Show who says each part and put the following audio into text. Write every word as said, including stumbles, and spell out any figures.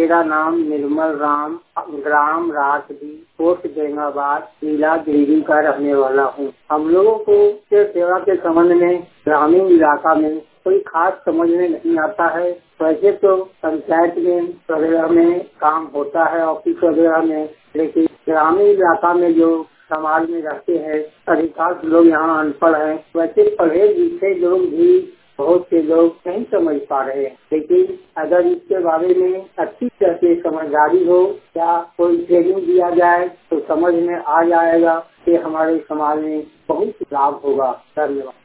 Speaker 1: मेरा नाम निर्मल राम, ग्राम राजदी, पोस्ट बेंगाबाद, जिला दिल्ली का रहने वाला हूँ। हम लोगों को सेवा के संबंध में ग्रामीण इलाका में कोई खास समझ में नहीं आता है। वैसे तो पंचायत में वगैरह में काम होता है, ऑफिस वगैरह में, लेकिन ग्रामीण इलाका में जो समाज में रहते हैं, अधिकांश लोग यहाँ अनपढ़ हैं। वैसे पढ़े लिखे लोग भी बहुत से लोग नहीं समझ पा रहे हैं, लेकिन अगर इसके बारे में अच्छी तरह से समझदारी हो या कोई ट्रेनिंग दिया जाए तो समझ में आ जाएगा कि हमारे समाज में बहुत लाभ होगा। धन्यवाद।